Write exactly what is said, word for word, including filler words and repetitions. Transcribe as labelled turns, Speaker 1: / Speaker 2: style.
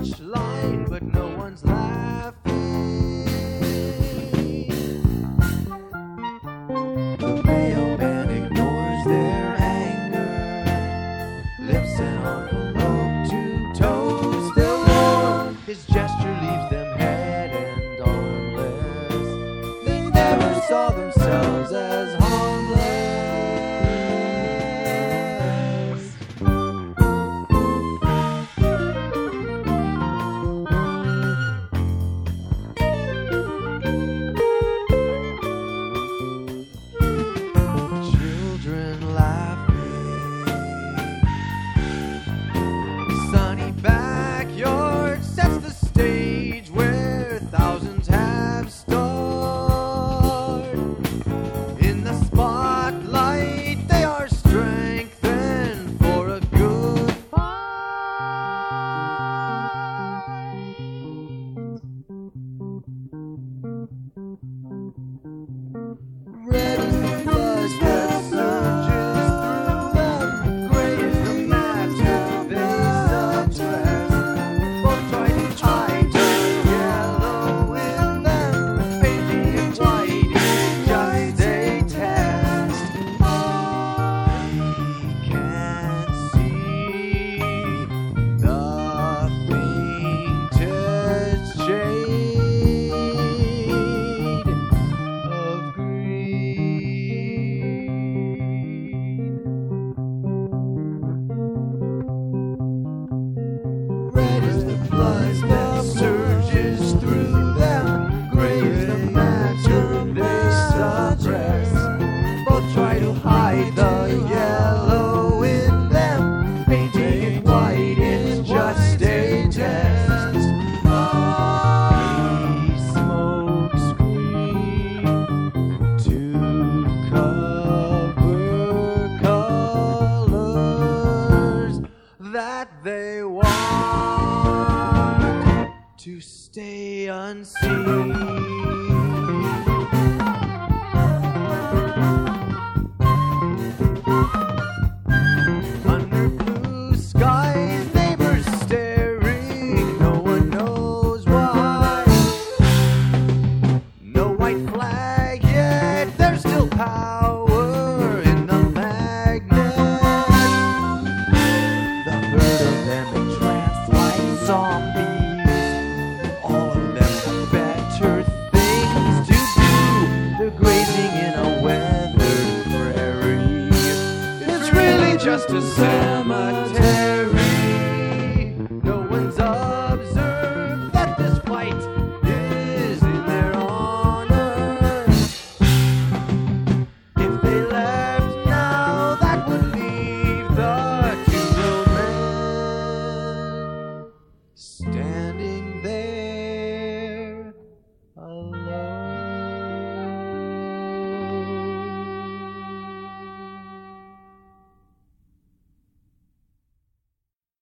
Speaker 1: punchline, but no one's laughing. The mailman ignores their anger, lips an envelope to toast their warm. His gesture leaves them head and armless. They never saw themselves as harmless. Children laughing. Sunny backyard sets the stage where thousands have starred. In the spotlight they are strengthened for a good fight. Red is the flush that surges through them. Gray is the matter they suppress. Both try to hide the yellow in them. Painting it white is just a test. We can't see the faintest shade of green. Red is the blood that surges through them. Gray is the matter they suppress. Both try to hide the yellow in them. Painting it white is just a test. We smoke screen to cover colors that they want to stay unseen. Under blue skies, neighbors staring, no one knows why. No white flag yet, there's still power in the magnet. The herd of them entranced like zombies. All of them have better things to do. They're grazing in a weathered prairie. It's really just a cemetery. No one's observed that this fight is in their honor. If they left now, that would leave the two real men